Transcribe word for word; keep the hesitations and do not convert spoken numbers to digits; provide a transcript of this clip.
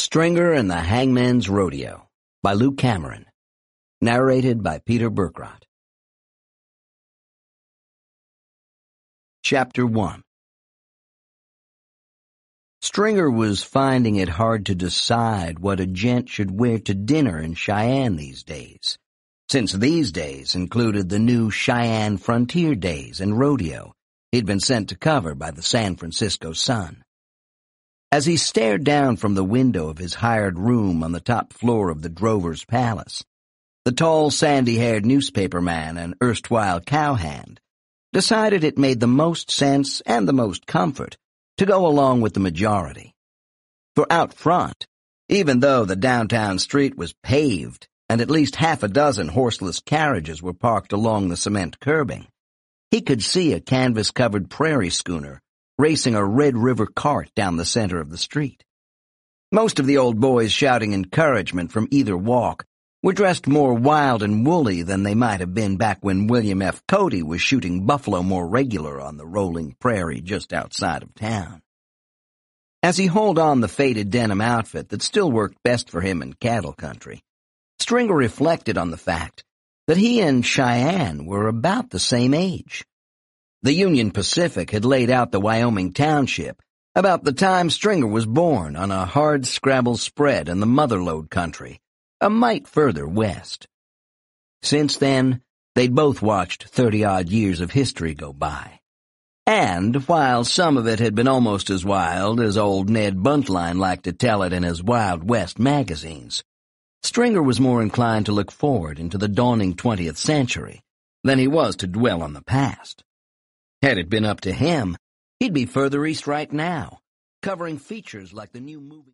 Stringer and the Hangman's Rodeo by Luke Cameron. Narrated by Peter Berkrot. Chapter one. Stringer was finding it hard to decide what a gent should wear to dinner in Cheyenne these days, since these days included the new Cheyenne Frontier Days and Rodeo he'd been sent to cover by the San Francisco Sun. As he stared down from the window of his hired room on the top floor of the Drover's Palace, the tall, sandy-haired newspaperman and erstwhile cowhand decided it made the most sense and the most comfort to go along with the majority. For out front, even though the downtown street was paved and at least half a dozen horseless carriages were parked along the cement curbing, he could see a canvas-covered prairie schooner racing a Red River cart down the center of the street. Most of the old boys shouting encouragement from either walk were dressed more wild and woolly than they might have been back when William F. Cody was shooting buffalo more regular on the rolling prairie just outside of town. As he hauled on the faded denim outfit that still worked best for him in cattle country, Stringer reflected on the fact that he and Cheyenne were about the same age. The Union Pacific had laid out the Wyoming Township about the time Stringer was born on a hard-scrabble spread in the Motherlode country, a mite further west. Since then, they'd both watched thirty-odd years of history go by. And while some of it had been almost as wild as old Ned Buntline liked to tell it in his Wild West magazines, Stringer was more inclined to look forward into the dawning twentieth century than he was to dwell on the past. Had it been up to him, he'd be further east right now, covering features like the new movie.